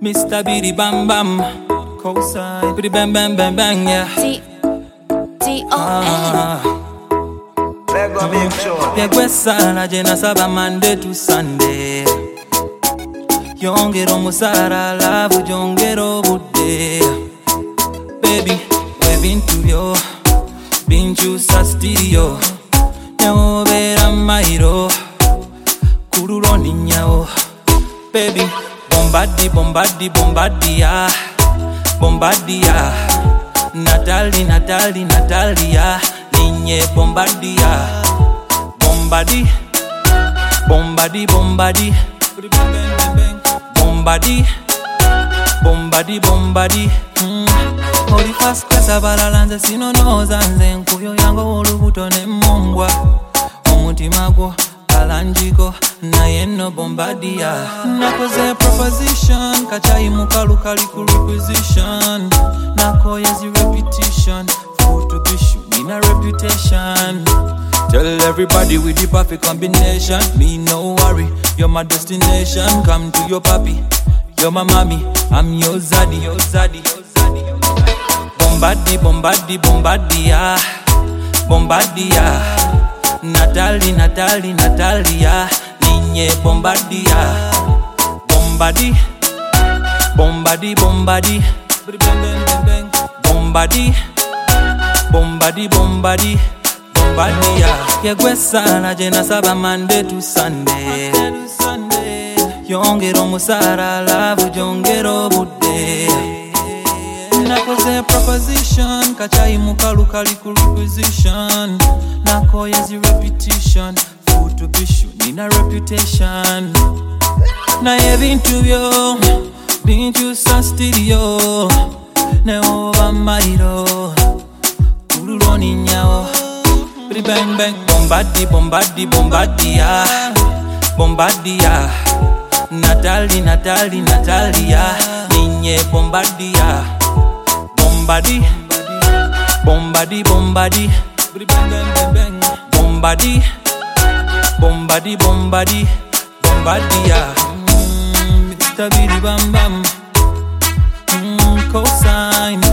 Mr. Biddy Bam Bam, cosign, Biddy Bang Bang Bang Bang, yeah. Yegwesala jena saba Monday to Sunday. Yongero musara love jongero budde. Baby, we've been to yo, been to sa studio. Nyawo vera mairo, kururo ninyao. Baby, bombadi bombadi bombadia, bombadia. Natalia, ninye bombadia. Bombadi, bombadi, bombadi. Bombadi. Holy fast class abalalanze sino nozanze nkuyo yango olubuto ne mongwa. Omutima gwo kalanjiko na yeno bombadia. Nakoze proposition kachayi mukalu kali ku requisition. Nako yezi repetition food to be shoot in a reputation. Tell everybody with the perfect combination. Me no worry, you're my destination. Come to your papi, you're my mommy, I'm your zaddy. Bombadi, bombadia. Natalia, ninye bombadia. Bombadi. Bombadi. Bombadia. Yegwesala jena saba Monday to Sunday. Yongero musara love jongero budde. Nakoze proposition kachayi mukalu kali ku requisition. Nako yezi repetition food to be shoot in a reputation. Na ebintu byo bintu sa studio. Ne oba mairo kururo ninyao. Bang bang bombadi bombadia. Natalia, ninye bombadia. Bombadi. Bombadi. Bombadia. Mr. Biddy Bam Bam, cosign.